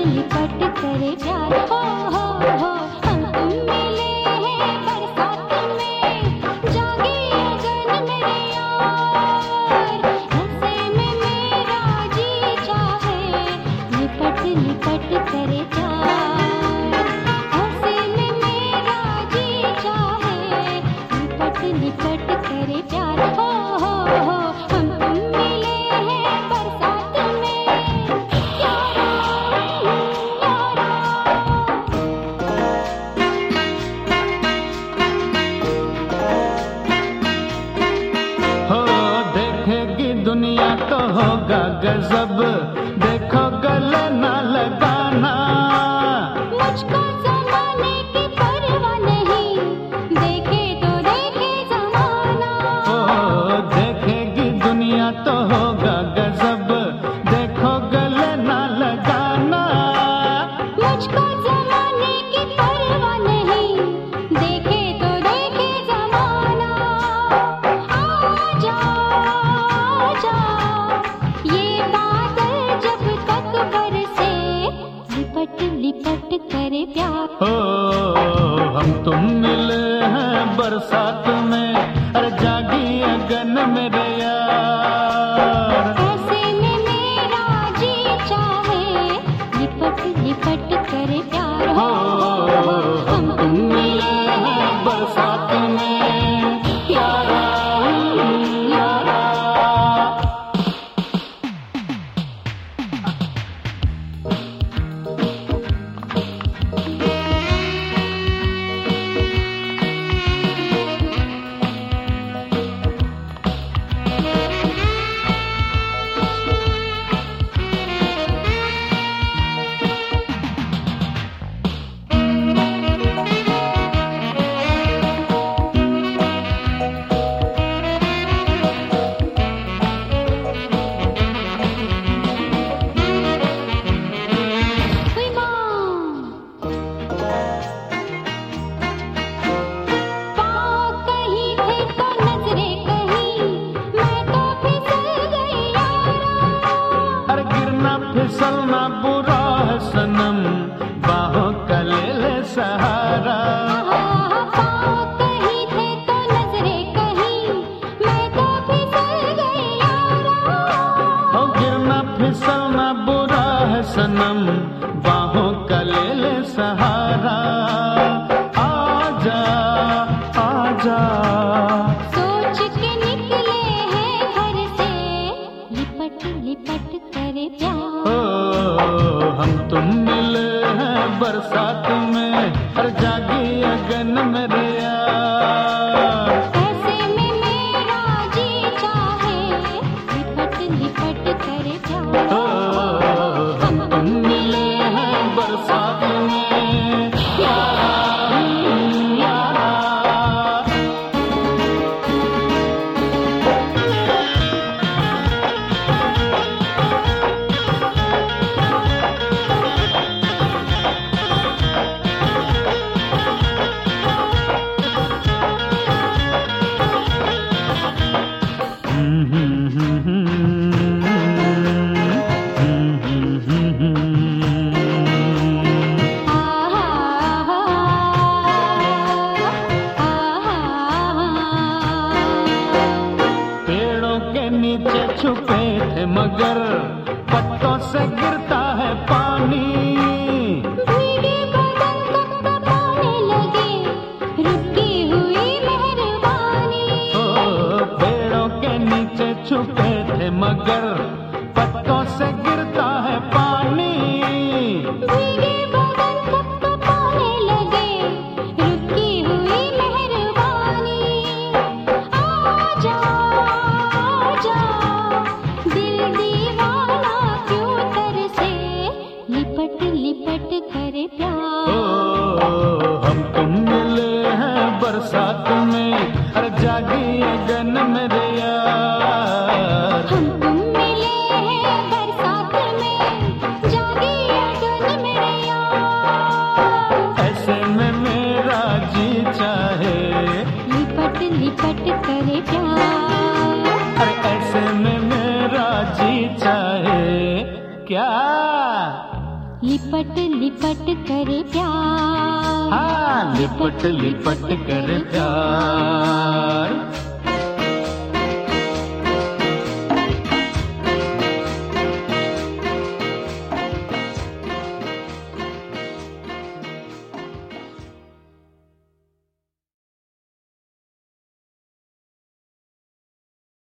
लिपट करे प्यार हो हम तुम मिले हैं बरसात में, जागी अगन मेरे यार, ऐसे में मेरा जी चाहे लिपट लिपट करे प्यार, ऐसे में मेरा जी चाहे लिपट लिपट करे प्यार हो हम तुम मिले हैं बरसात में यारा यारा। हो देखेगी दुनिया तो होगा गजब, देखो गले ना लगाना, मुझको जमाने की परवाह नहीं, देखे तो देखे जमाना। हो देखेगी दुनिया तो होगा गजब, देखो गले ना लगाना, मुझको जमाने की परवाह नहीं, देखे तो देखे जमाना। आजा आजा ये बादल जब तक बरसे, लिपट लिपट करे प्यार हो हम तुम मिले हैं बरसात में, अरे जागी अगन मेरे यार, ऐसे में मेरा जी चाहे लिपट लिपट करे प्यार हो हम तुम मिले हैं बरसात में यारा यारा। हुई माँ पाँव कहीं थे तो नजरे कहीं, मैं तो फिसल गई यारा। अरे गिरना फिसलना बुरा है सनम, बाहों का ले ले सहारा, पाँव कहीं थे तो नजरे कहीं, मैं तो फिसल गई यारा। हो गिरना फिसलना बुरा है सनम, बाहों का ले ले सहारा, आजा आजा सोच के निकले हैं घर से, लिपट लिपट करे प्यार हो हम तुम मिले हैं बरसात में, हर जागी अगन मेरे यार, ऐसे में मेरा जी चाहे लिपट लिपट करे प्यार हो हम तुम मिले हैं बरसात में यारा यारा। पेड़ों के नीचे छुपे थे मगर पत्तों से गिरता है पानी, भीगे बदन तक तपाने लगे, रुकी हुई मेहरबानी। ओ पेड़ों के नीचे छुपे थे मगर पत्तों से गिरता है पानी, भीगे बदन तक तपाने लगे, रुकी हुई मेहरबानी। आजा आजा दिल दीवाना क्यों तरसे, लिपट लिपट करे प्यार ओ हम तुम मिले हैं बरसात में, अरे जागी अगन मेरे यार, हम तुम मिले हैं बरसात में, जागी अगन मेरे यार, ऐसे में मेरा जी चाहे लिपट लिपट करे प्यार, अरे ऐसे में मेरा जी चाहे क्या लिपट लिपट करे प्यार, हाँ लिपट लिपट कर प्यार।